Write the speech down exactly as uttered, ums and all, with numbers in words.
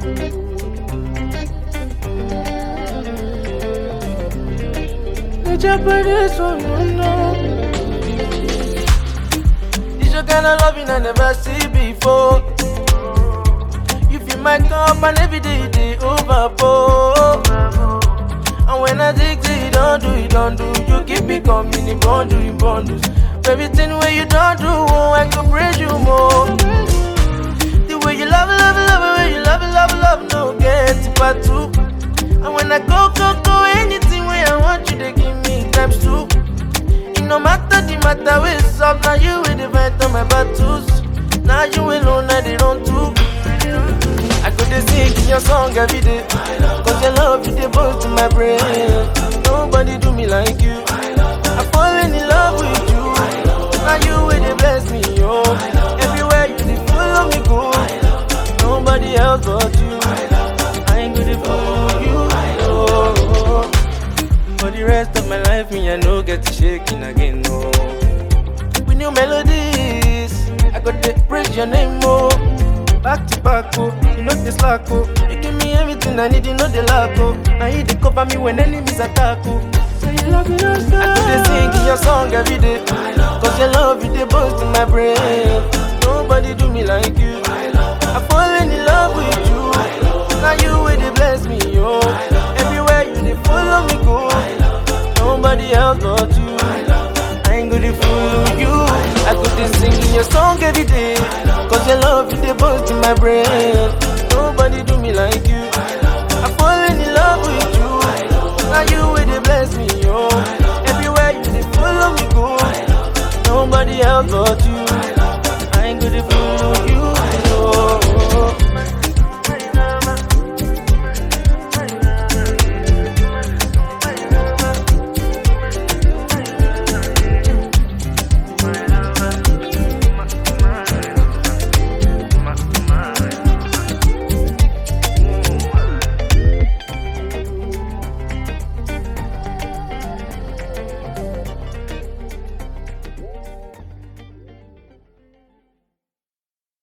Japanese one, no. It's your kind of loving I never see before. You feel my cup and every day they overpour. And when I dig it, you don't do it, don't do. You keep me coming in bundle in bundles. Everything where you don't do, oh, I can praise you more. The way you love, love, love, the way you love, love, love, no get it part two. And when I go, go, go, anything where I want you, they give me times two. It no matter the matter, we solve. Now you will divide on my battles. Now you alone, I they run too. I could just sing your song every day. Cause your love is the boast to my brain. Nobody do me like you. I fall in love with you. Now you will they bless me, yo. Everywhere you they follow me go. Nobody else but you. I ain't gonna follow you. Oh. For the rest of my life, me I no get to shaking again, no. With new melodies, I got to praise your name, oh. Back to back, oh, you know the slack, oh. You give me everything I need, you know the lack, oh. Now you dey cover me when enemies attack, oh. So you love me, I could sing your song every day. Cause your love is the boast in my brain. Nobody do me like you. I fall in love with you. Now you will they bless me, yo. Everywhere you they follow me go. Nobody else but you. I ain't gonna fool you. I could just sing your song every day. Cause your love is the boast in my brain.